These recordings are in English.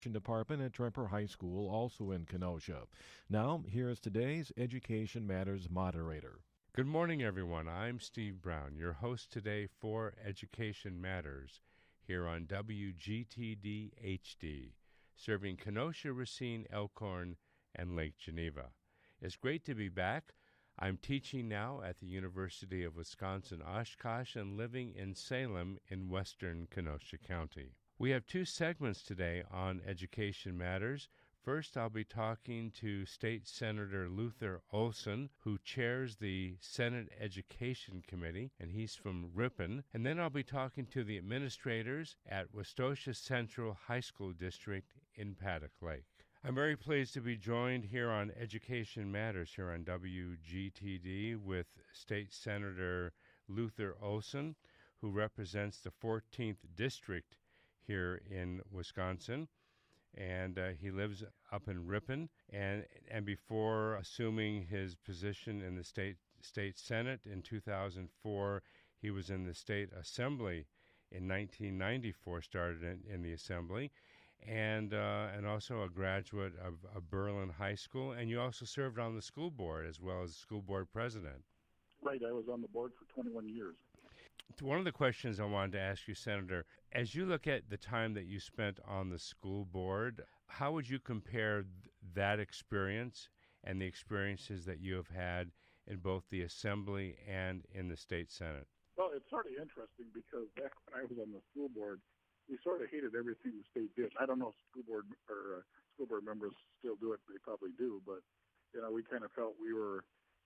Department at Tremper High School, also in Kenosha. Now, here is today's Education Matters moderator. Good morning, everyone. I'm Steve Brown, your host today for Education Matters here on WGTD HD, serving Kenosha, Racine, Elkhorn, and Lake Geneva. It's great to be back. I'm teaching now at the University of Wisconsin-Oshkosh and living in Salem in western Kenosha County. We have two segments today on Education Matters. First, I'll be talking to State Senator Luther Olson, who chairs the Senate Education Committee, and he's from Ripon. And then I'll be talking to the administrators at Westosha Central High School District in Paddock Lake. I'm very pleased to be joined here on Education Matters here on WGTD with State Senator Luther Olson, who represents the 14th District here in Wisconsin. And he lives up in Ripon. And before assuming his position in the state Senate in 2004, he was in the State Assembly in 1994, started in the Assembly, and also a graduate of Berlin High School. And you also served on the school board as well as school board president. Right, I was on the board for 21 years. One of the questions I wanted to ask you, Senator, as you look at the time that you spent on the school board, how would you compare that experience and the experiences that you have had in both the Assembly and in the State Senate? Well, it's sort of interesting because back when I was on the school board, we sort of hated everything the state did. I don't know if school board members still do it; they probably do. But we kind of felt we were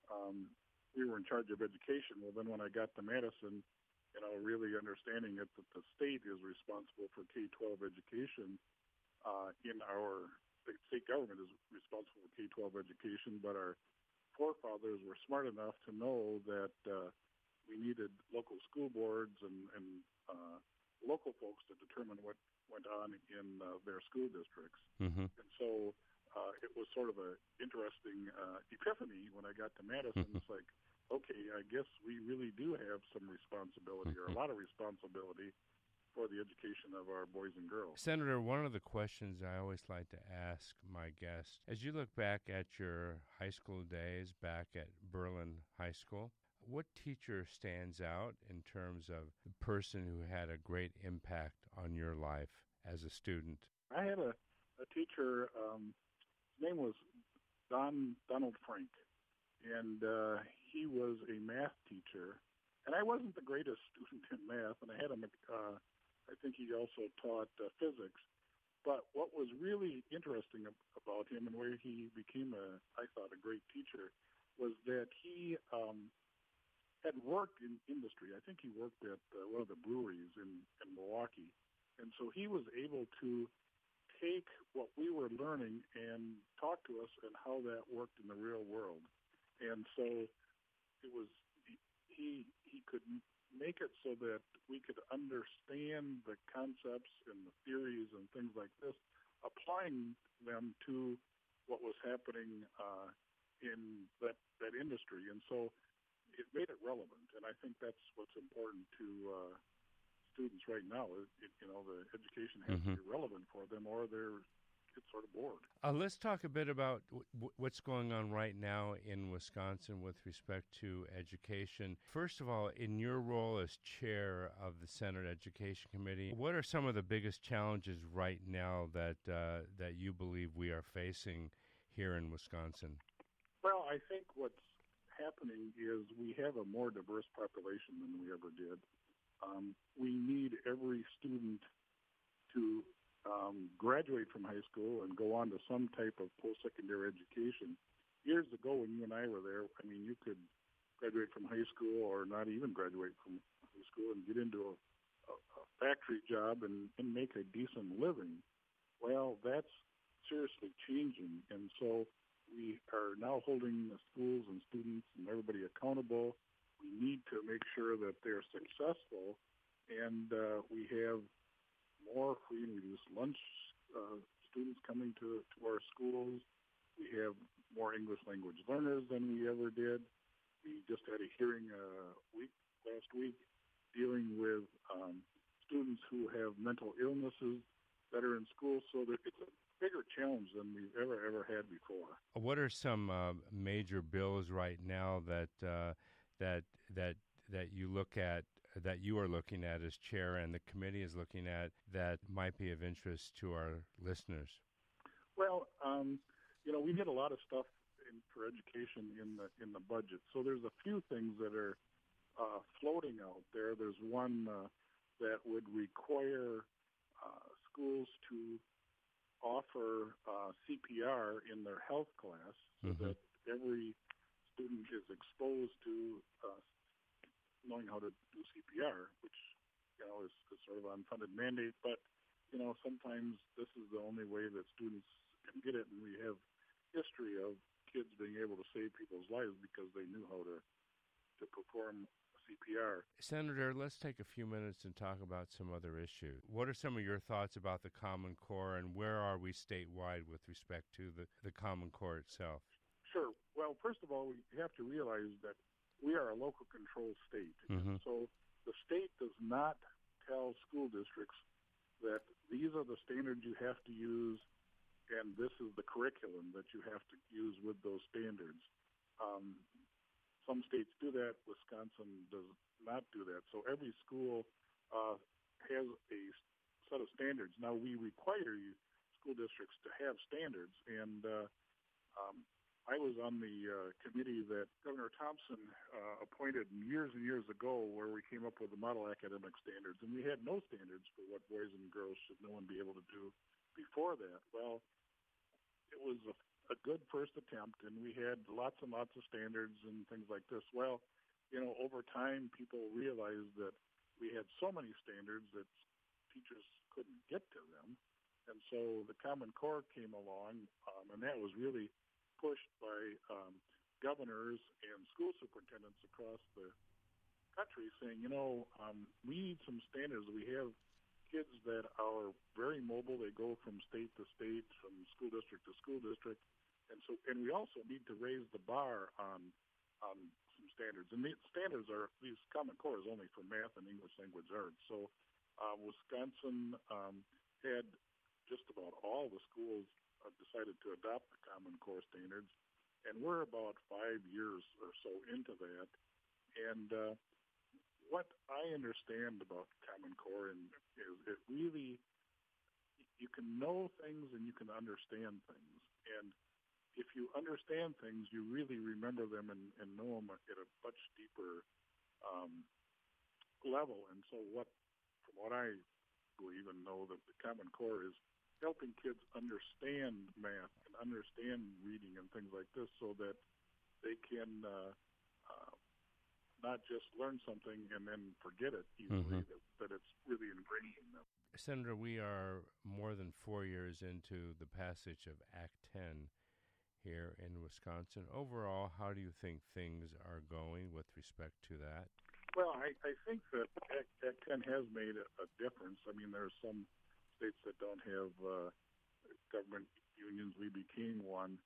in charge of education. Well, then when I got to Madison, really understanding that the state is responsible for K-12 education, in our state government is responsible for K-12 education, but our forefathers were smart enough to know that we needed local school boards and local folks to determine what went on in their school districts. Mm-hmm. And so it was sort of an interesting epiphany when I got to Madison. It's like, okay, I guess we really do have some responsibility or a lot of responsibility for the education of our boys and girls. Senator, one of the questions I always like to ask my guests, as you look back at your high school days back at Berlin High School, what teacher stands out in terms of the person who had a great impact on your life as a student? I had a teacher, his name was Donald Frank. And he was a math teacher. And I wasn't the greatest student in math, and I had him, I think he also taught physics. But what was really interesting about him and where he became, I thought, a great teacher was that he had worked in industry. I think he worked at one of the breweries in Milwaukee. And so he was able to take what we were learning and talk to us and how that worked in the real world. And so it was he could make it so that we could understand the concepts and the theories and things like this, applying them to what was happening in that industry. And so it made it relevant. And I think that's what's important to students right now. The education has to be relevant for them, or they're get sort of bored. Let's talk a bit about what's going on right now in Wisconsin with respect to education. First of all, in your role as chair of the Senate Education Committee, what are some of the biggest challenges right now that you believe we are facing here in Wisconsin? Well, I think what's happening is we have a more diverse population than we ever did. We need every student to graduate from high school and go on to some type of post-secondary education. Years ago, when you and I were there, you could graduate from high school or not even graduate from high school and get into a factory job and make a decent living. Well, that's seriously changing, and so we are now holding the schools and students and everybody accountable. We need to make sure that they're successful, and we have more free and reduced lunch students coming to our schools. We have more English language learners than we ever did. We just had a hearing last week dealing with students who have mental illnesses better in school. So that it's a bigger challenge than we've ever had before. What are some major bills right now that that you look at, that you are looking at as chair and the committee is looking at, that might be of interest to our listeners? Well, we did a lot of stuff for education in the budget. So there's a few things that are floating out there. There's one that would require schools to offer CPR in their health class, so that every student is exposed to knowing how to do CPR, which is sort of an unfunded mandate. But sometimes this is the only way that students can get it, and we have history of kids being able to save people's lives because they knew how to perform CPR. Senator, let's take a few minutes and talk about some other issues. What are some of your thoughts about the Common Core, and where are we statewide with respect to the Common Core itself? Sure. Well, first of all, we have to realize that we are a local control state. So the state does not tell school districts that these are the standards you have to use, and this is the curriculum that you have to use with those standards. Some states do that. Wisconsin does not do that. So every school has a set of standards. Now, we require school districts to have standards, and I was on the committee that Governor Thompson appointed years and years ago, where we came up with the model academic standards, and we had no standards for what boys and girls should know and be able to do before that. Well, it was a good first attempt, and we had lots and lots of standards and things like this. Well, over time, people realized that we had so many standards that teachers couldn't get to them. And so the Common Core came along, and that was really pushed by governors and school superintendents across the country saying, we need some standards. We have kids that are very mobile. They go from state to state, from school district to school district. And we also need to raise the bar on some standards. And the standards are, these Common Core is only for math and English language arts. So Wisconsin had just about all the schools decided to adopt the Common Core standards. And we're about 5 years or so into that. And what I understand about Common Core is it really, you can know things and you can understand things. And if you understand things, you really remember them and know them at a much deeper level. And so from what I believe and know, that the Common Core is helping kids understand math and understand reading and things like this, so that they can not just learn something and then forget it easily, that it's really ingrained in them. Senator, we are more than 4 years into the passage of Act 10 here in Wisconsin. Overall, how do you think things are going with respect to that? Well, I think that Act 10 has made a difference. I mean, there are some states that don't have government unions. We became one.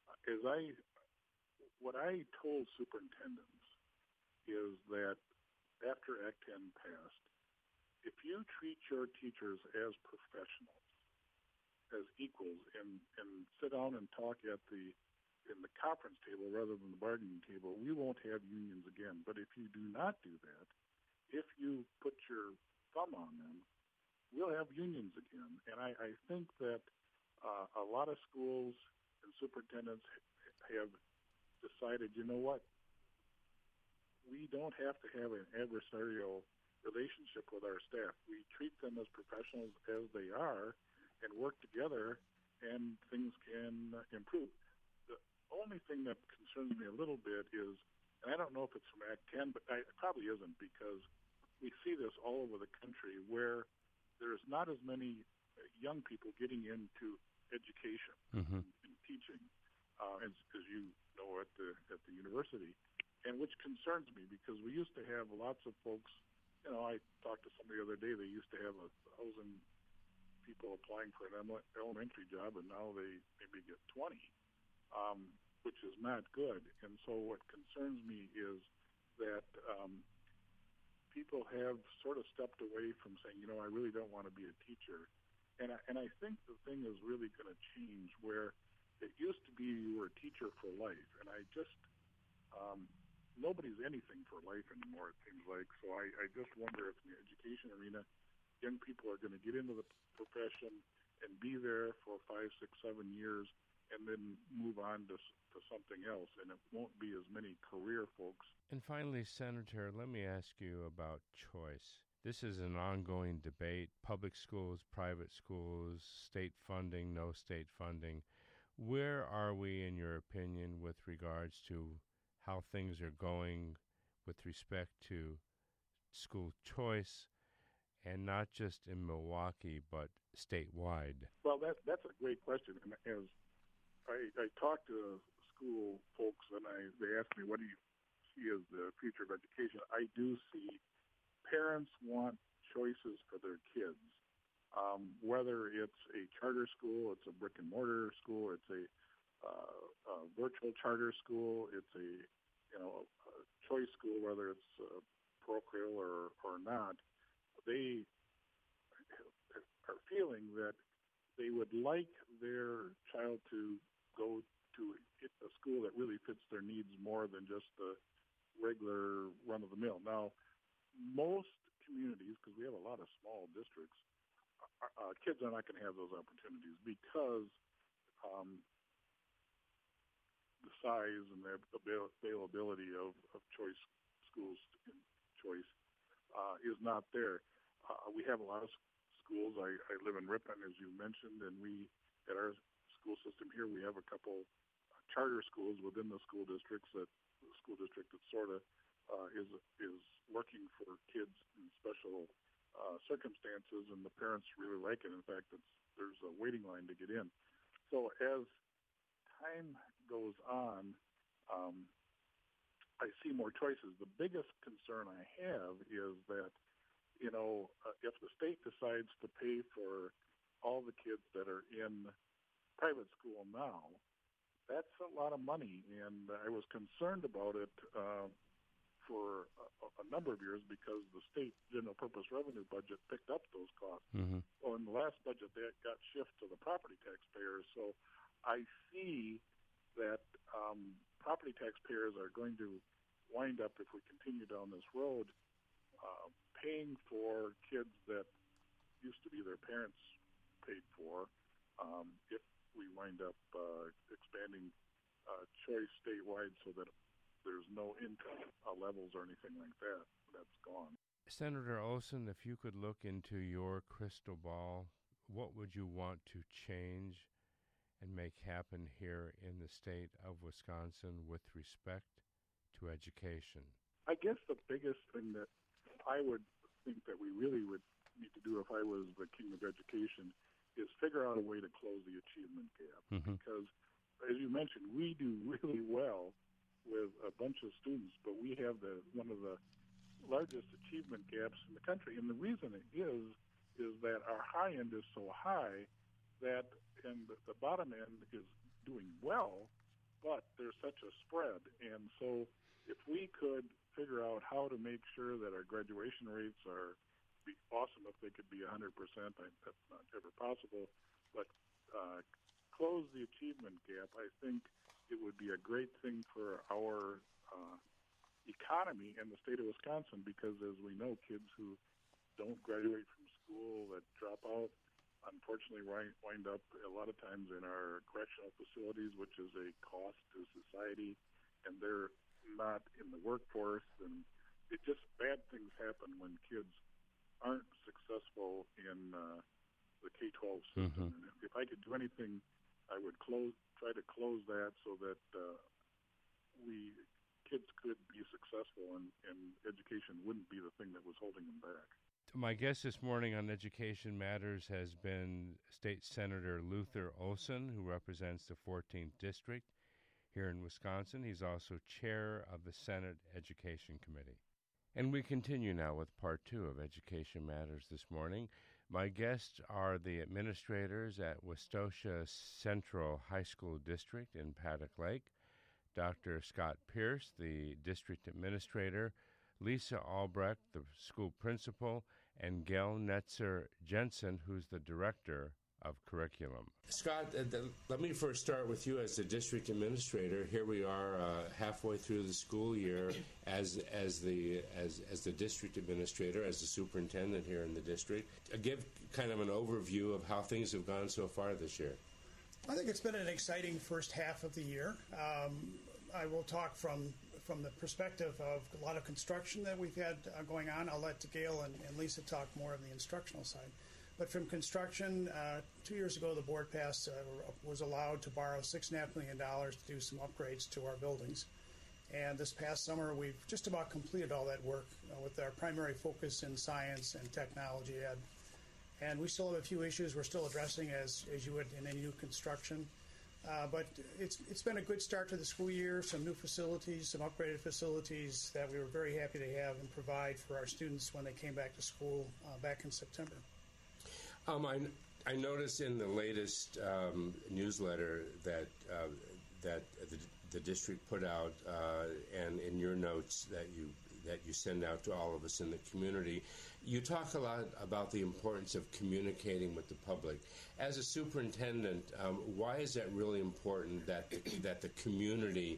What I told superintendents is that after Act 10 passed, if you treat your teachers as professionals, as equals, and sit down and talk in the conference table rather than the bargaining table, we won't have unions again. But if you do not do that, if you put your thumb on them, we'll have unions again. And I think that a lot of schools and superintendents have decided, you know what, we don't have to have an adversarial relationship with our staff. We treat them as professionals as they are and work together, and things can improve. The only thing that concerns me a little bit is, and I don't know if it's from Act 10, but it probably isn't, because we see this all over the country where there's not as many young people getting into education and teaching, as you know, at the university, and which concerns me, because we used to have lots of folks. I talked to somebody the other day. They used to have 1,000 people applying for an elementary job, and now they maybe get 20, which is not good. And so what concerns me is that people have sort of stepped away from saying, I really don't want to be a teacher. And I think the thing is really going to change where it used to be you were a teacher for life, and I just nobody's anything for life anymore, it seems like. So I just wonder if in the education arena, young people are going to get into the profession and be there for 5, 6, 7 years, and then move on to something else, and it won't be as many career folks. And finally, Senator, let me ask you about choice. This is an ongoing debate, public schools, private schools, state funding, no state funding. Where are we, in your opinion, with regards to how things are going with respect to school choice, and not just in Milwaukee, but statewide? Well, that's a great question. And as I talk to school folks, and they ask me, what do you see as the future of education? I do see parents want choices for their kids, whether it's a charter school, it's a brick and mortar school, it's a virtual charter school, it's a choice school, whether it's parochial or not. They are feeling that they would like their child to go to a school that really fits their needs more than just the regular run-of-the-mill. Now, most communities, because we have a lot of small districts, kids are not going to have those opportunities because the size and the availability of choice schools and choice is not there. We have a lot of schools. I live in Ripon, as you mentioned, and at our school system here, we have a couple charter schools within the school districts that sort of is working for kids in special circumstances, and the parents really like it. In fact, there's a waiting line to get in. So as time goes on, I see more choices. The biggest concern I have is that, if the state decides to pay for all the kids that are in private school now, that's a lot of money. And I was concerned about it for a number of years because the state general purpose revenue budget picked up those costs. Mm-hmm. Well, in the last budget, that got shifted to the property taxpayers. So I see that property taxpayers are going to wind up, if we continue down this road, paying for kids that used to be their parents paid for, if we wind up expanding choice statewide so that there's no income levels or anything like that. That's gone. Senator Olson, if you could look into your crystal ball, what would you want to change and make happen here in the state of Wisconsin with respect to education? I guess the biggest thing that I would think that we really would need to do if I was the king of education is figure out a way to close the achievement gap. Mm-hmm. Because, as you mentioned, we do really well with a bunch of students, but we have one of the largest achievement gaps in the country. And the reason it is that our high end is so high that, and the bottom end is doing well, but there's such a spread. And so if we could figure out how to make sure that our graduation rates be awesome if they could be 100%, that's not ever possible, but close the achievement gap, I think it would be a great thing for our economy and the state of Wisconsin, because as we know, kids who don't graduate from school, that drop out, unfortunately wind up a lot of times in our correctional facilities, which is a cost to society, and they're not in the workforce, and bad things happen when kids aren't successful in the K-12 system. Mm-hmm. And if I could do anything, I would try to close that so that kids could be successful, and education wouldn't be the thing that was holding them back. My guest this morning on Education Matters has been State Senator Luther Olson, who represents the 14th District here in Wisconsin. He's also chair of the Senate Education Committee. And we continue now with part 2 of Education Matters this morning. My guests are the administrators at Westosha Central High School District in Paddock Lake, Dr. Scott Pierce, the district administrator, Lisa Albrecht, the school principal, and Gail Netzer-Jensen, who's the Director of Curriculum. Scott, let me first start with you as the district administrator. Here we are halfway through the school year as the district administrator, as the superintendent here in the district. Give kind of an overview of how things have gone so far this year. I think it's been an exciting first half of the year. I will talk from the perspective of a lot of construction that we've had going on. I'll let Gail and Lisa talk more of the instructional side. But from construction, 2 years ago, the board was allowed to borrow $6.5 million to do some upgrades to our buildings. And this past summer, we've just about completed all that work with our primary focus in science and technology ed. And we still have a few issues we're still addressing as you would in any new construction. But it's been a good start to the school year, some new facilities, some upgraded facilities that we were very happy to have and provide for our students when they came back to school back in September. I noticed in the latest newsletter that the district put out, and in your notes that you send out to all of us in the community, you talk a lot about the importance of communicating with the public. As a superintendent, why is that really important that the community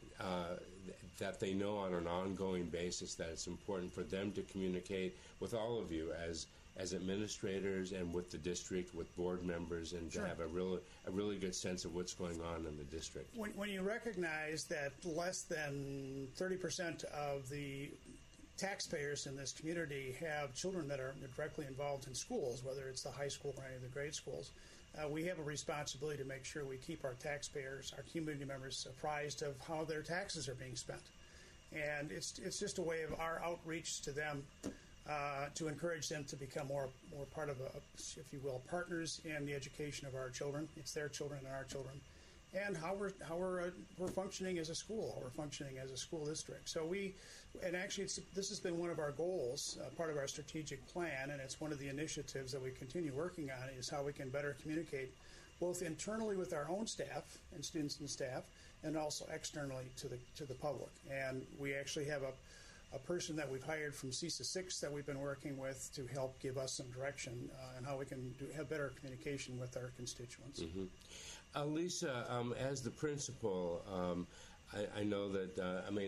that they know on an ongoing basis that it's important for them to communicate with all of you as administrators and with the district, with board members, and Sure. to have a really good sense of what's going on in the district? When you recognize that less than 30% of the taxpayers in this community have children that are directly involved in schools, whether it's the high school or any of the grade schools, we have a responsibility to make sure we keep our taxpayers, our community members, apprised of how their taxes are being spent. And it's just a way of our outreach to them to encourage them to become more part of, if you will, partners in the education of our children. It's their children and our children. And how we're functioning as a school, how we're functioning as a school district. So this has been one of our goals, part of our strategic plan, and it's one of the initiatives that we continue working on, is how we can better communicate both internally with our own staff and students and staff, and also externally to the public. And we actually have a person that we've hired from CESA 6 that we've been working with to help give us some direction on how we can have better communication with our constituents. Mm-hmm. Lisa, as the principal, I know that,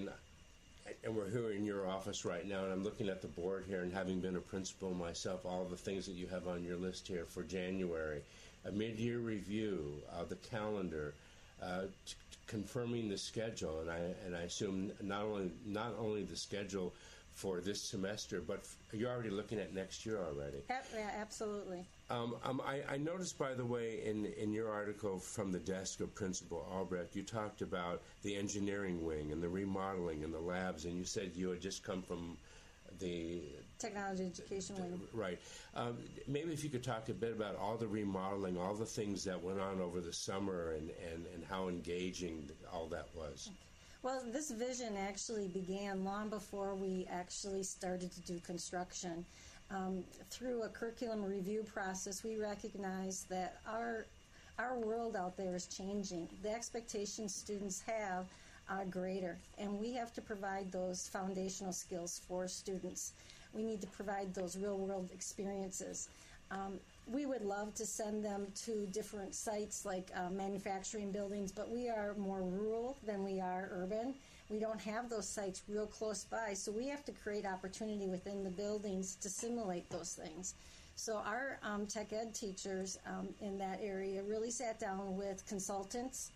and we're here in your office right now, and I'm looking at the board here, and having been a principal myself, all the things that you have on your list here for January, a mid-year review, the calendar, confirming the schedule, and I assume not only the schedule for this semester, but you're already looking at next year already. Yeah, absolutely. I noticed, by the way, in your article from the desk of Principal Albrecht, you talked about the engineering wing and the remodeling and the labs, and you said you had just come from the Technology Education Wing. Right. Maybe if you could talk a bit about all the remodeling, all the things that went on over the summer, and how engaging all that was. Well, this vision actually began long before we actually started to do construction. Through a curriculum review process, we recognized that our world out there is changing. The expectations students have are greater, and we have to provide those foundational skills for students. We need to provide those real-world experiences. We would love to send them to different sites like manufacturing buildings, but we are more rural than we are urban. We don't have those sites real close by, so we have to create opportunity within the buildings to simulate those things. So our tech ed teachers in that area really sat down with consultants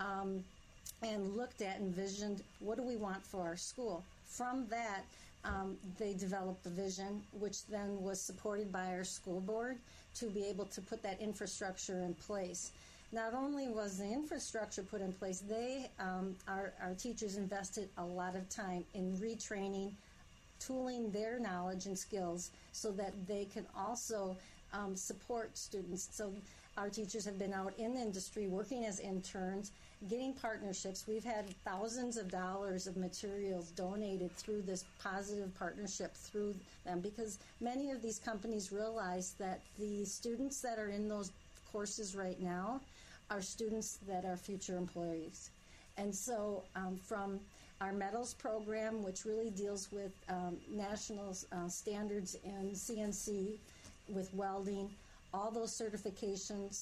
and looked at and envisioned, what do we want for our school? From that, they developed the vision, which then was supported by our school board to be able to put that infrastructure in place. Not only was the infrastructure put in place, our teachers invested a lot of time in retraining, tooling their knowledge and skills so that they can also support students. So our teachers have been out in the industry working as interns, getting partnerships. We've had thousands of dollars of materials donated through this positive partnership through them, because many of these companies realize that the students that are in those courses right now are students that are future employees. And so from Our Metals program, which really deals with national standards in CNC, with welding, all those certifications.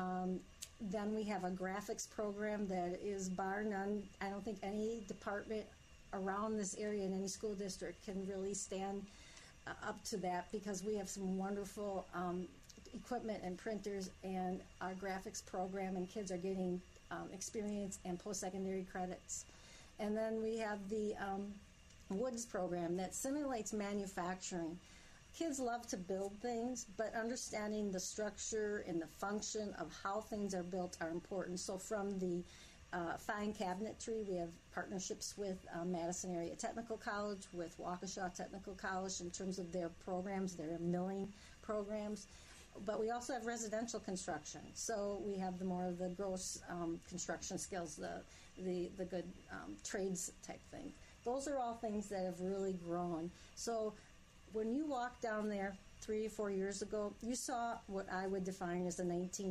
Then we have a graphics program that is bar none. I don't think any department around this area in any school district can really stand up to that, because we have some wonderful equipment and printers, and our graphics program, and kids are getting experience and post-secondary credits. And then we have the Woods program that simulates manufacturing. Kids love to build things, but understanding the structure and the function of how things are built are important. So from the fine cabinetry, we have partnerships with Madison Area Technical College, with Waukesha Technical College in terms of their programs, their milling programs. But we also have residential construction. So we have the more of the gross construction skills, the good trades type thing. Those are all things that have really grown. So when you walked down there 3 or 4 years ago, you saw what I would define as a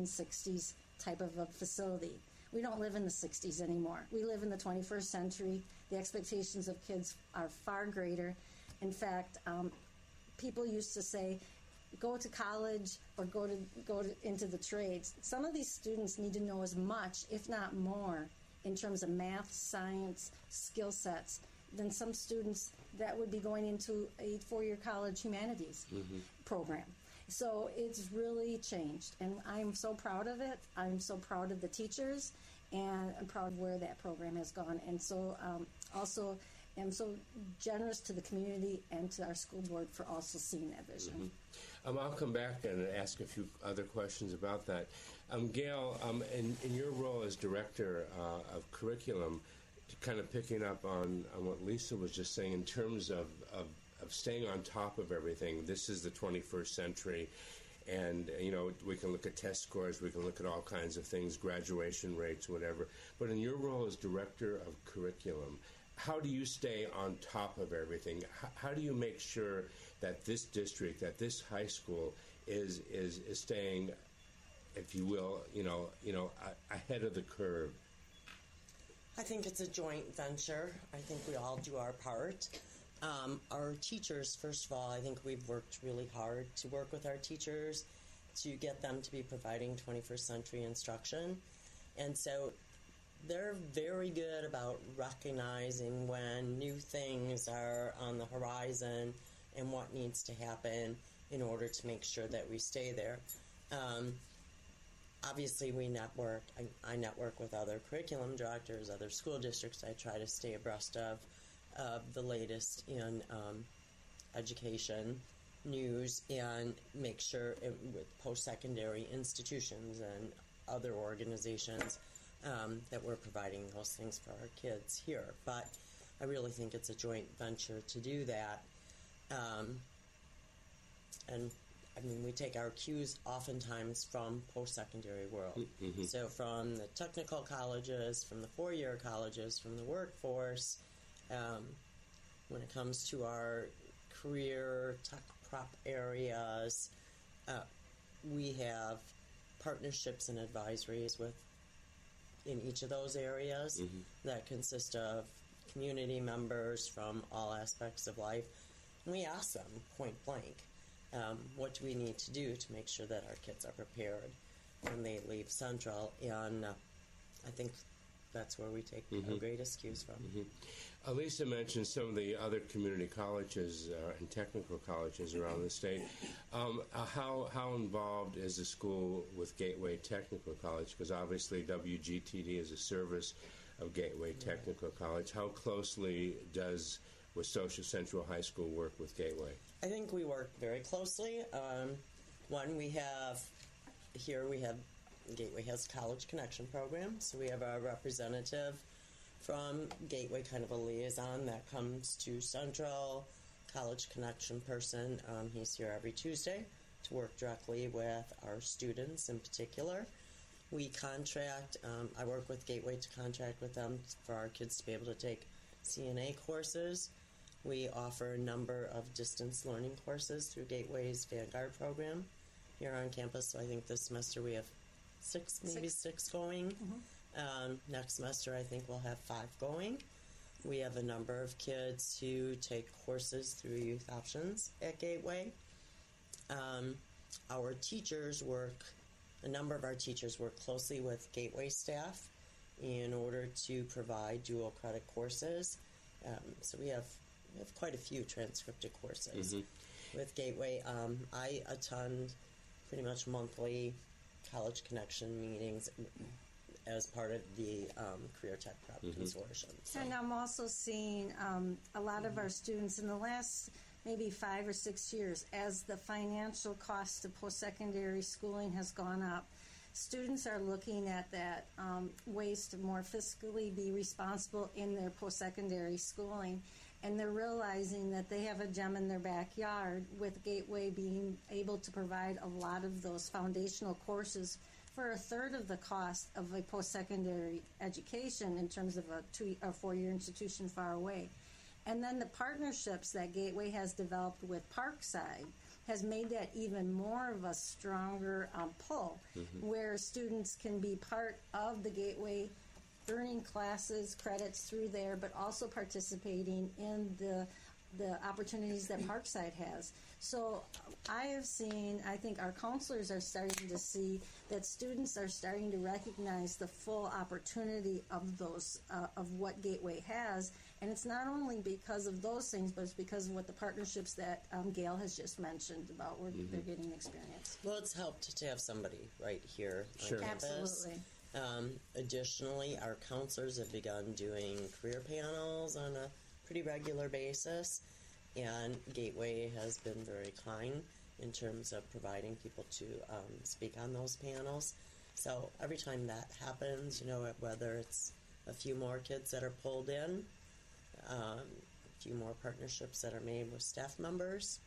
1960s type of a facility. We don't live in the 60s anymore. We live in the 21st century. The expectations of kids are far greater. In fact, people used to say, go to college or go into the trades. Some of these students need to know as much, if not more, in terms of math, science, skill sets, than some students that would be going into a 4-year college humanities program. So it's really changed, and I'm so proud of it. I'm so proud of the teachers, and I'm proud of where that program has gone. And so also am so generous to the community and to our school board for also seeing that vision. I'll come back and ask a few other questions about that. Gail, in your role as director of curriculum, kind of picking up on what Lisa was just saying in terms of staying on top of everything. This is the 21st century, and we can look at test scores, we can look at all kinds of things, graduation rates, whatever. But in your role as director of curriculum, how do you stay on top of everything? How do you make sure that this district, that this high school is staying, if you will, ahead of the curve? I think it's a joint venture. I think we all do our part. Our teachers, first of all, I think we've worked really hard to work with our teachers to get them to be providing 21st century instruction. And so they're very good about recognizing when new things are on the horizon and what needs to happen in order to make sure that we stay there. Obviously, we network. I network with other curriculum directors, other school districts. I try to stay abreast of the latest in education news and make sure with post-secondary institutions and other organizations that we're providing those things for our kids here. But I really think it's a joint venture to do that. And I mean, we take our cues oftentimes from post-secondary world. So from the technical colleges, from the 4-year colleges, from the workforce. When it comes to our career tech prep areas, we have partnerships and advisories in each of those areas that consist of community members from all aspects of life. And we ask them point blank, what do we need to do to make sure that our kids are prepared when they leave Central? And I think that's where we take our greatest cues from. Lisa mentioned some of the other community colleges and technical colleges around the state. How involved is the school with Gateway Technical College? Because obviously WGTD is a service of Gateway Technical College. How closely does Westosha Central High School work with Gateway? I think we work very closely. We have Gateway has a College Connection program, so we have a representative from Gateway, kind of a liaison that comes to Central, College Connection person. He's here every Tuesday to work directly with our students in particular. We contract, I work with Gateway to contract with them for our kids to be able to take CNA courses. We offer a number of distance learning courses through Gateway's Vanguard program here on campus. So I think this semester we have six going. Next semester I think we'll have 5 going. We have a number of kids who take courses through Youth Options at Gateway. Our teachers a number of our teachers work closely with Gateway staff in order to provide dual credit courses. So we have quite a few transcripted courses with Gateway. I attend pretty much monthly College Connection meetings as part of the Career Tech Prep Consortium. So. And I'm also seeing a lot of our students in the last maybe 5 or 6 years, as the financial cost of post-secondary schooling has gone up, students are looking at that ways to more fiscally be responsible in their post-secondary schooling. And they're realizing that they have a gem in their backyard, with Gateway being able to provide a lot of those foundational courses for a third of the cost of a post-secondary education in terms of a 2 or 4 year institution far away. And then the partnerships that Gateway has developed with Parkside has made that even more of a stronger pull, where students can be part of the Gateway, earning classes, credits through there, but also participating in the opportunities that Parkside has. So I think our counselors are starting to see that students are starting to recognize the full opportunity of those, of what Gateway has. And it's not only because of those things, but it's because of what the partnerships that Gail has just mentioned about where they're getting experience. Well, it's helped to have somebody right here on campus. Absolutely. Additionally, our counselors have begun doing career panels on a pretty regular basis, and Gateway has been very kind in terms of providing people to speak on those panels. So every time that happens, whether it's a few more kids that are pulled in, a few more partnerships that are made with staff members,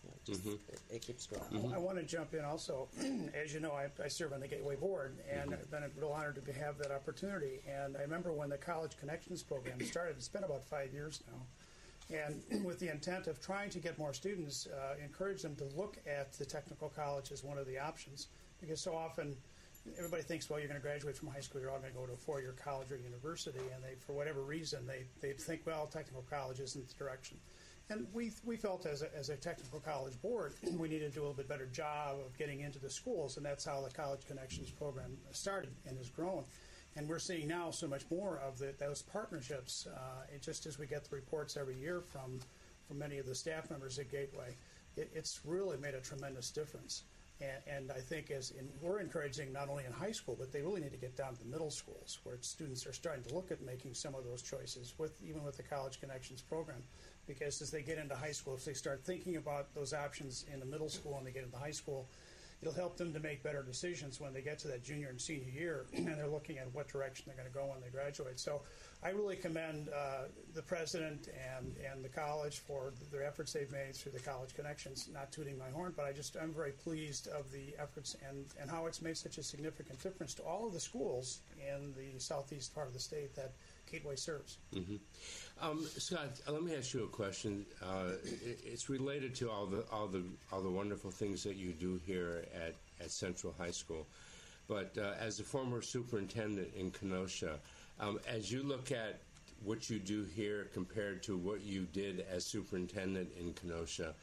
it keeps growing. I want to jump in also. As you know, I serve on the Gateway Board, and I've been a real honor to have that opportunity. And I remember when the College Connections program started, it's been about 5 years now, and with the intent of trying to get more students, encourage them to look at the technical college as one of the options, because so often everybody thinks, well, you're going to graduate from high school, you're all going to go to a 4-year college or university, and they, for whatever reason, they think, well, technical college isn't the direction. And we felt as a technical college board, we needed to do a little bit better job of getting into the schools, and that's how the College Connections program started and has grown. And we're seeing now so much more of those partnerships, just as we get the reports every year from many of the staff members at Gateway. It's really made a tremendous difference. And I think we're encouraging not only in high school, but they really need to get down to the middle schools, where students are starting to look at making some of those choices, even with the College Connections program. Because as they get into high school, if they start thinking about those options in the middle school and they get into high school, it'll help them to make better decisions when they get to that junior and senior year, and they're looking at what direction they're going to go when they graduate. So I really commend the president and the college for their efforts they've made through the College Connections. Not tooting my horn, but I'm very pleased of the efforts and how it's made such a significant difference to all of the schools in the southeast part of the state that Gateway serves. Scott, let me ask you a question. It's related to all the wonderful things that you do here at Central High School. But as a former superintendent in Kenosha, as you look at what you do here compared to what you did as superintendent in Kenosha,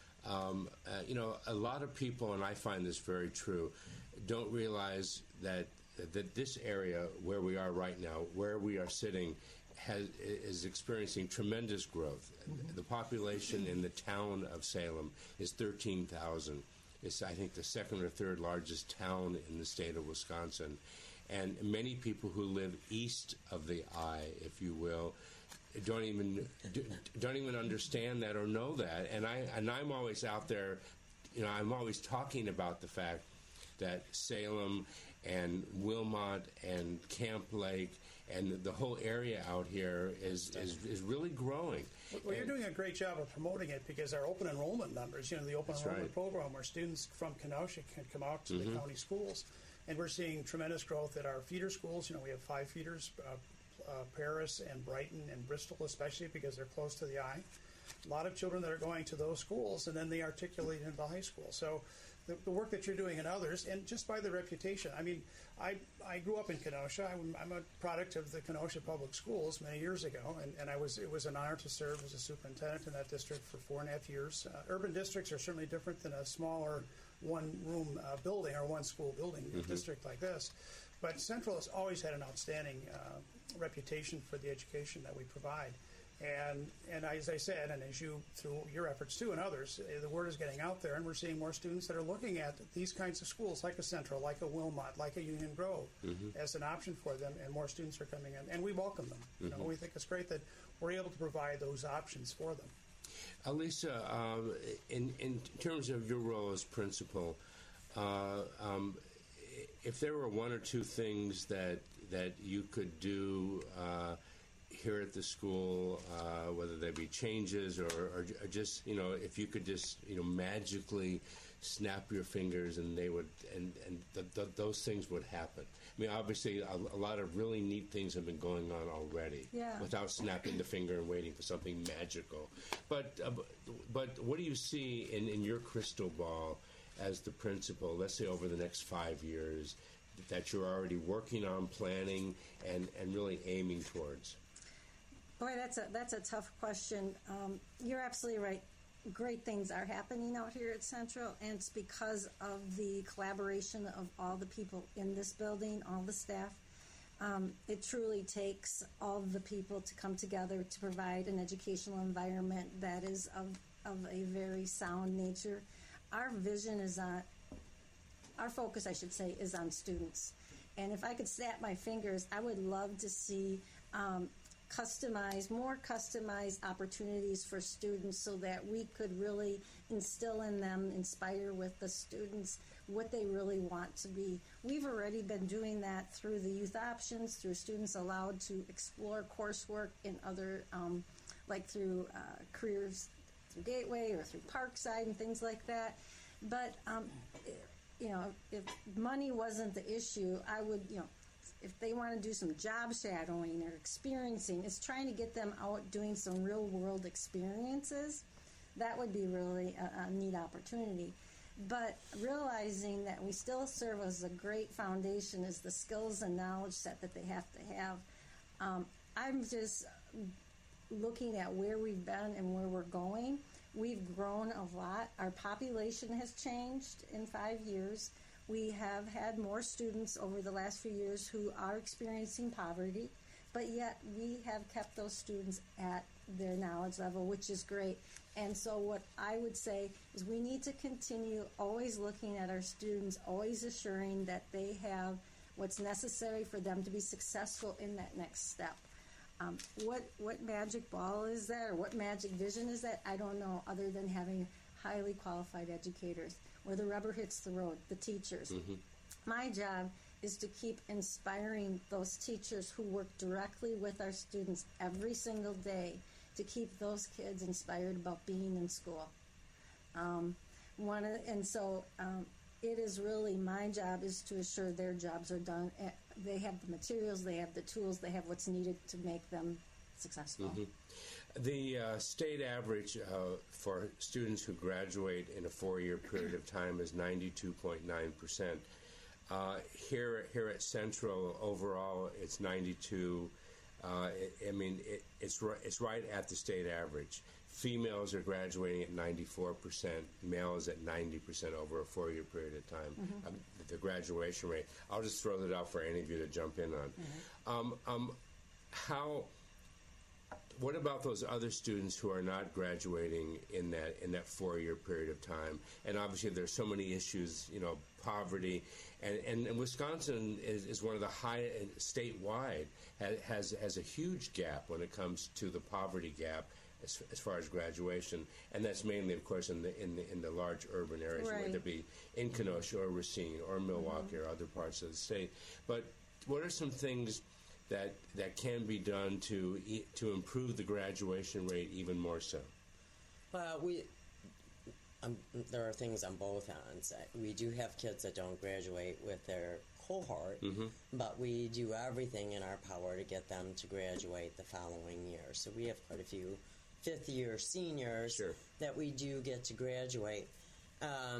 a lot of people, and I find this very true, don't realize that this area where we are right now, where we are sitting, is experiencing tremendous growth. The population in the town of Salem is 13,000. It's, I think, the second or third largest town in the state of Wisconsin. And many people who live east of the I, if you will, don't even understand that or know that. And I'm always out there, I'm always talking about the fact that Salem and Wilmot and Camp Lake and the whole area out here is really growing. Well, you're doing a great job of promoting it, because our open enrollment numbers, the open enrollment program where students from Kenosha can come out to the county schools, and we're seeing tremendous growth at our feeder schools. We have 5 feeders, Paris and Brighton and Bristol especially, because they're close to the I. A lot of children that are going to those schools, and then they articulate into high school. So the work that you're doing and others, and just by the reputation. I mean, I grew up in Kenosha. I'm a product of the Kenosha Public Schools many years ago, and it was an honor to serve as a superintendent in that district for 4.5 years. Urban districts are certainly different than a smaller one-room building or one-school building district like this. But Central has always had an outstanding reputation for the education that we provide. And as I said, and as you, through your efforts too and others, the word is getting out there, and we're seeing more students that are looking at these kinds of schools, like a Central, like a Wilmot, like a Union Grove, as an option for them, and more students are coming in, and we welcome them. You know, we think it's great that we're able to provide those options for them. Lisa, in terms of your role as principal, if there were one or two things that you could do here at the school, whether they be changes or just, you know, if you could just, you know, magically snap your fingers and they would, and those things would happen. I mean, obviously, a lot of really neat things have been going on already, without snapping the finger and waiting for something magical. But what do you see in your crystal ball as the principal, let's say over the next 5 years, that you're already working on, planning, and really aiming towards? Boy, that's a tough question. You're absolutely right. Great things are happening out here at Central, and it's because of the collaboration of all the people in this building, all the staff. It truly takes all the people to come together to provide an educational environment that is of a very sound nature. Our vision is on, our focus, I should say, is on students. And if I could snap my fingers, I would love to see more customized opportunities for students so that we could really instill in them, inspire with the students what they really want to be. We've already been doing that through the youth options, through students allowed to explore coursework in other, like through careers through Gateway or through Parkside and things like that. But, you know, if money wasn't the issue, I would, you know, if they want to do some job shadowing or experiencing, it's trying to get them out doing some real world experiences. That would be really a neat opportunity. But realizing that we still serve as a great foundation is the skills and knowledge set that they have to have. I'm just looking at where we've been and where we're going. We've grown a lot. Our population has changed in 5 years. We have had more students over the last few years who are experiencing poverty, but yet we have kept those students at their knowledge level, which is great. And so what I would say is we need to continue always looking at our students, always assuring that they have what's necessary for them to be successful in that next step. What magic ball is that, or what magic vision is that? I don't know, other than having highly qualified educators, where the rubber hits the road, the teachers. My job is to keep inspiring those teachers who work directly with our students every single day to keep those kids inspired about being in school. It is really my job is to assure their jobs are done. They have the materials, they have the tools, they have what's needed to make them successful. The state average for students who graduate in a 4-year period of time is 92.9%. Here at Central, overall, it's 92. It's right at the state average. Females are graduating at 94%, males at 90% over a 4-year period of time. The graduation rate. I'll just throw that out for any of you to jump in on. What about those other students who are not graduating in that 4-year period of time? And obviously, there's so many issues, you know, poverty, and Wisconsin is one of the high statewide has a huge gap when it comes to the poverty gap as far as graduation, and that's mainly, of course, in the large urban areas, whether it be in Kenosha or Racine or Milwaukee or other parts of the state. But what are some things that can be done to improve the graduation rate even more so? Well, there are things on both ends. We do have kids that don't graduate with their cohort, but we do everything in our power to get them to graduate the following year. So we have quite a few fifth-year seniors that we do get to graduate.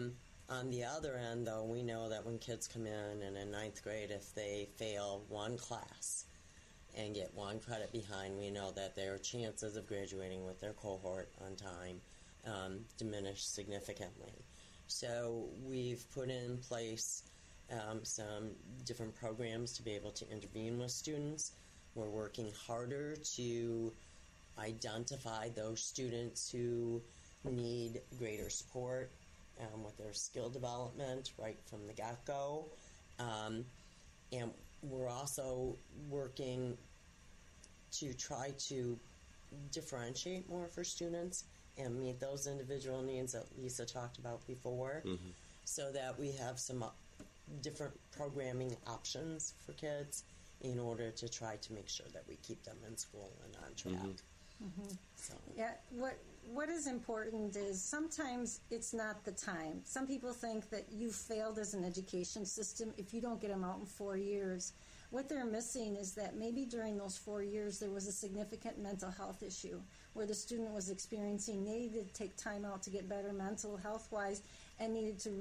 On the other end, though, we know that when kids come in ninth grade, if they fail one class and get one credit behind, we know that their chances of graduating with their cohort on time diminish significantly. So we've put in place some different programs to be able to intervene with students. We're working harder to identify those students who need greater support with their skill development right from the get-go. And we're also working to try to differentiate more for students and meet those individual needs that Lisa talked about before, so that we have some different programming options for kids in order to try to make sure that we keep them in school and on track. So. Yeah, what is important is sometimes it's not the time. Some people think that you failed as an education system if you don't get them out in 4 years. What they're missing is that maybe during those 4 years there was a significant mental health issue where the student was experiencing, needed to take time out to get better mental health-wise and needed to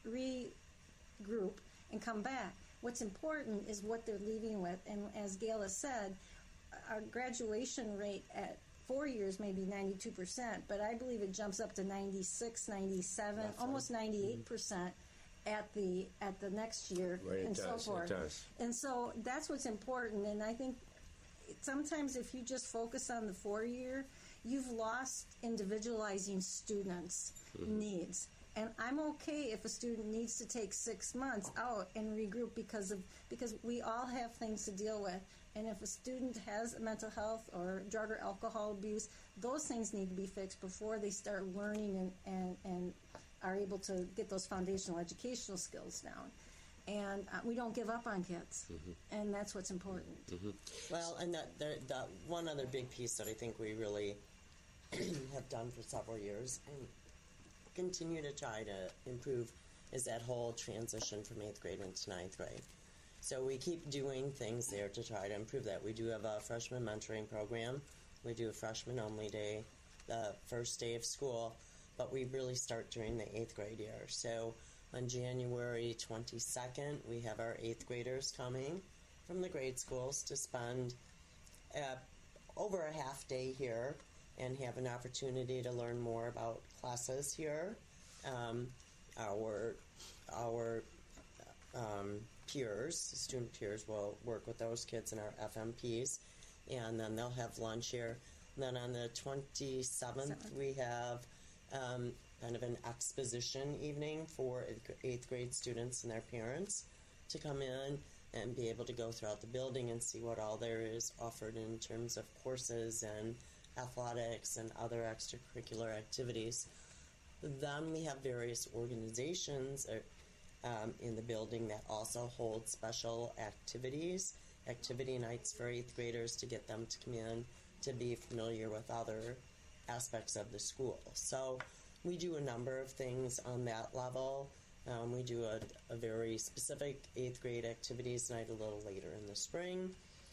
regroup and come back. What's important is what they're leaving with. And as Gail has said, our graduation rate at 4 years may be 92%, but I believe it jumps up to 96, 97, almost 98% at the next year, and so forth. It does. And so that's what's important. And I think sometimes if you just focus on the 4 year, you've lost individualizing students' needs. And I'm okay if a student needs to take 6 months out and regroup because we all have things to deal with. And if a student has mental health or drug or alcohol abuse, those things need to be fixed before they start learning and are able to get those foundational educational skills down. And we don't give up on kids, and that's what's important. Well, and that one other big piece that I think we really have done for several years and continue to try to improve is that whole transition from 8th grade into 9th grade. So we keep doing things there to try to improve that. We do have a freshman mentoring program. We do a freshman only day, the first day of school, but we really start during the 8th grade year. So on January 22nd, we have our 8th graders coming from the grade schools to spend over a half day here and have an opportunity to learn more about classes here. Our peers, student peers, will work with those kids in our FMPs, and then they'll have lunch here. And then on the 27th, we have kind of an exposition evening for 8th grade students and their parents to come in and be able to go throughout the building and see what all there is offered in terms of courses and athletics and other extracurricular activities. Then we have various organizations in the building that also hold special activities, activity nights for 8th graders to get them to come in to be familiar with other aspects of the school. So we do a number of things on that level. We do a very specific 8th grade activities night a little later in the spring.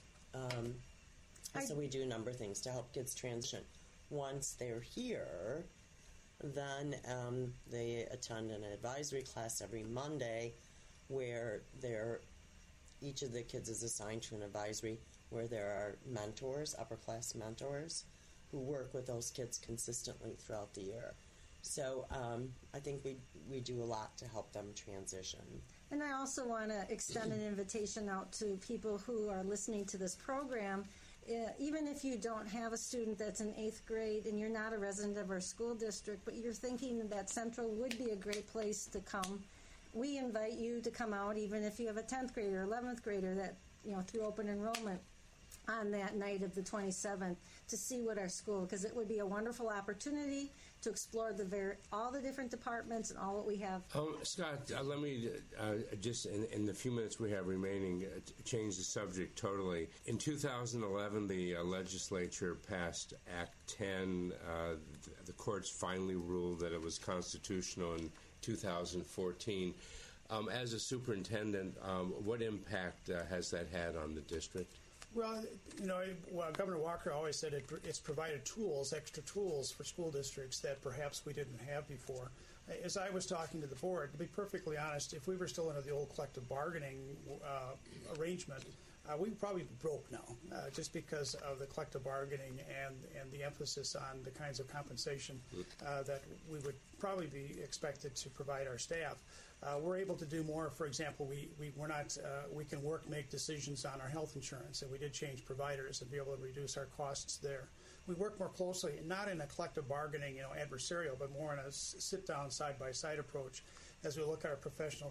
So we do a number of things to help kids transition. Once they're here, then they attend an advisory class every Monday where each of the kids is assigned to an advisory where there are mentors, upper class mentors, who work with those kids consistently throughout the year. So I think we do a lot to help them transition. And I also want to extend an invitation out to people who are listening to this program. Even if you don't have a student that's in 8th grade and you're not a resident of our school district, but you're thinking that Central would be a great place to come, we invite you to come out, even if you have a 10th grader or 11th grader that, through open enrollment on that night of the 27th to see what our school, because it would be a wonderful opportunity to explore all the different departments and all what we have. Scott, let me just, in the few minutes we have remaining, change the subject totally. In 2011, the legislature passed Act 10. The courts finally ruled that it was constitutional in 2014. As a superintendent, what impact has that had on the district? Well, Governor Walker always said it's provided extra tools for school districts that perhaps we didn't have before. As I was talking to the board, to be perfectly honest, if we were still under the old collective bargaining arrangement, we'd probably be broke now, just because of the collective bargaining and the emphasis on the kinds of compensation that we would probably be expected to provide our staff. We're able to do more. For example, we can make decisions on our health insurance, and we did change providers and be able to reduce our costs there. We work more closely, not in a collective bargaining, adversarial, but more in a sit-down, side-by-side approach as we look at our professional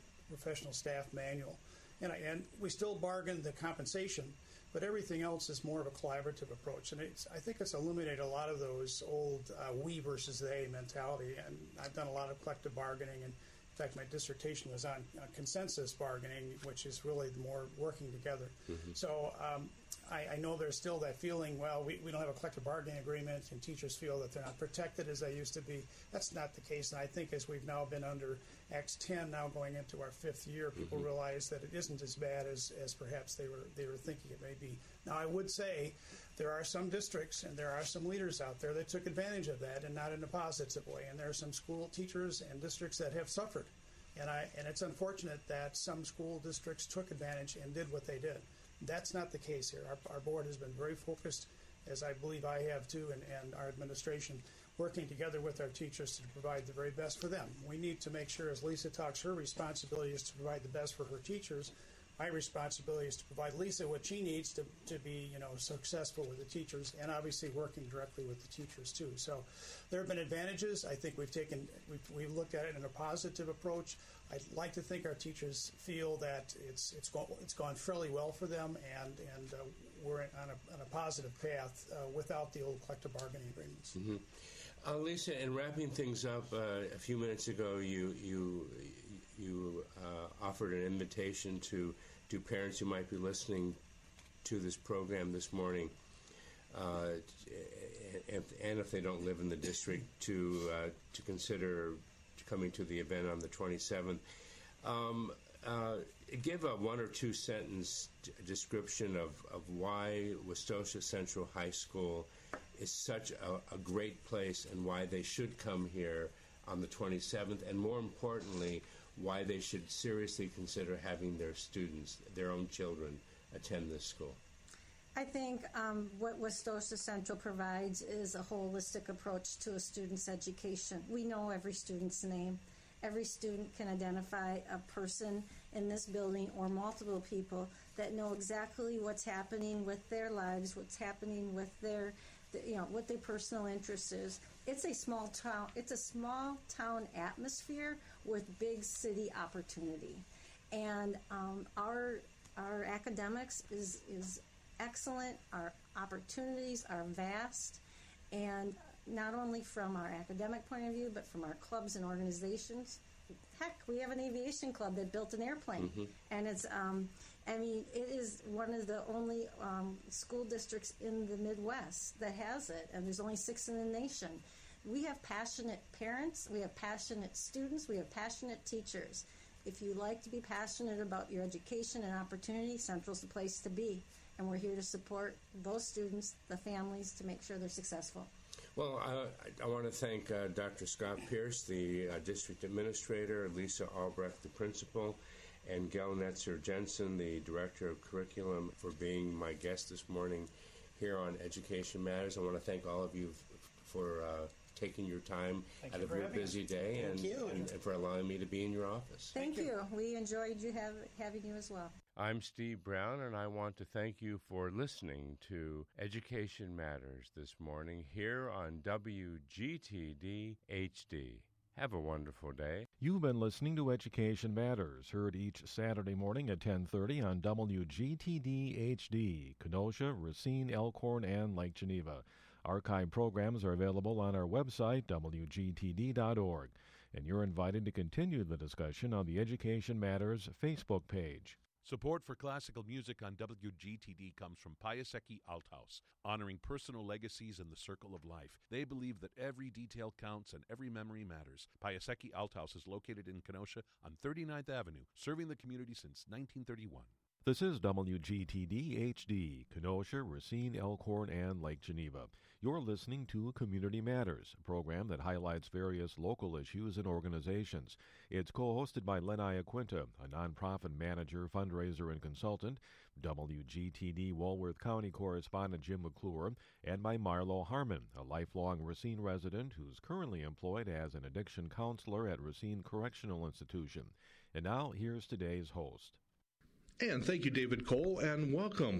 staff manual. And we still bargain the compensation, but everything else is more of a collaborative approach. And I think it's eliminated a lot of those old we versus they mentality. And I've done a lot of collective bargaining, and in fact, my dissertation was on consensus bargaining, which is really more working together. Mm-hmm. So I know there's still that feeling, well, we don't have a collective bargaining agreement, and teachers feel that they're not protected as they used to be. That's not the case. And I think as we've now been under Acts 10, now going into our 5th year, people realize that it isn't as bad as perhaps they were thinking it may be. Now, I would say there are some districts and there are some leaders out there that took advantage of that, and not in a positive way. And there are some school teachers and districts that have suffered. And it's unfortunate that some school districts took advantage and did what they did. That's not the case here. Our board has been very focused, as I believe I have too, and our administration, working together with our teachers to provide the very best for them. We need to make sure, as Lisa talks, her responsibility is to provide the best for her teachers. My responsibility is to provide Lisa what she needs to be, successful with the teachers, and obviously working directly with the teachers too. So there have been advantages. I think we've looked at it in a positive approach. I'd like to think our teachers feel that it's gone fairly well for them, and we're on a positive path without the old collective bargaining agreements. Mm-hmm. Lisa, in wrapping things up, a few minutes ago, you offered an invitation to parents who might be listening to this program this morning, and if they don't live in the district, to consider coming to the event on the 27th. Give a 1 or 2 sentence description of why Westosha Central High School is such a great place, and why they should come here on the 27th, and more importantly, why they should seriously consider having their students, their own children, attend this school. I think what Westosha Central provides is a holistic approach to a student's education. We know every student's name. Every student can identify a person in this building or multiple people that know exactly what's happening with their lives, what's happening with their, what their personal interest is. It's a small town. It's a small town atmosphere with big city opportunity, and our academics is excellent. Our opportunities are vast, and not only from our academic point of view, but from our clubs and organizations. Heck, we have an aviation club that built an airplane, and it's it is one of the only school districts in the Midwest that has it, and there's only 6 in the nation. We have passionate parents, we have passionate students, we have passionate teachers. If you like to be passionate about your education and opportunity, Central's the place to be, and we're here to support those students, the families, to make sure they're successful. Well, I want to thank Dr. Scott Pierce, the district administrator, Lisa Albrecht, the principal, and Gail Netzer-Jensen, the director of curriculum, for being my guest this morning here on Education Matters. I want to thank all of you for taking your time out of your busy day, and for allowing me to be in your office. Thank you. We enjoyed having you as well. I'm Steve Brown, and I want to thank you for listening to Education Matters this morning here on WGTD HD. Have a wonderful day. You've been listening to Education Matters, heard each Saturday morning at 10:30 on WGTD HD, Kenosha, Racine, Elkhorn, and Lake Geneva. Archive programs are available on our website, WGTD.org, and you're invited to continue the discussion on the Education Matters Facebook page. Support for classical music on WGTD comes from Piasecki Althaus, honoring personal legacies in the circle of life. They believe that every detail counts and every memory matters. Piasecki Althaus is located in Kenosha on 39th Avenue, serving the community since 1931. This is WGTD HD, Kenosha, Racine, Elkhorn, and Lake Geneva. You're listening to Community Matters, a program that highlights various local issues and organizations. It's co-hosted by Len Iaquinta, a nonprofit manager, fundraiser, and consultant, WGTD Walworth County correspondent Jim McClure, and by Marlo Harmon, a lifelong Racine resident who's currently employed as an addiction counselor at Racine Correctional Institution. And now, here's today's host. And thank you, David Cole, and welcome